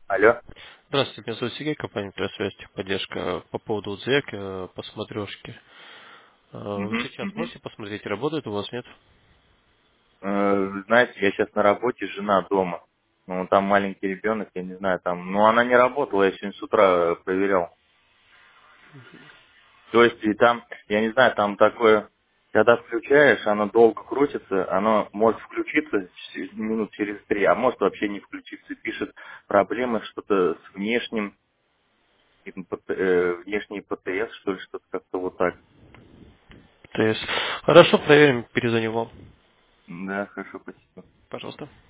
Алло. Здравствуйте, меня зовут Сергей, компания «Пресс-связь техподдержка». По поводу вот заявки по смотрешке. Мгм, Сейчас мгм. можете посмотреть, работает у вас, нет? Знаете, я сейчас на работе, жена дома. Ну, там маленький ребенок, я не знаю, там... Ну, она не работала, я сегодня с утра проверял. То есть, и там, я не знаю, там такое... Когда включаешь, оно долго крутится, оно может включиться минут через 3, а может вообще не включиться. Пишет проблемы что-то с внешним, внешний ПТС, что ли, что-то как-то вот так. То есть, хорошо, проверим, перезвоню вам. Да, хорошо, спасибо. Пожалуйста.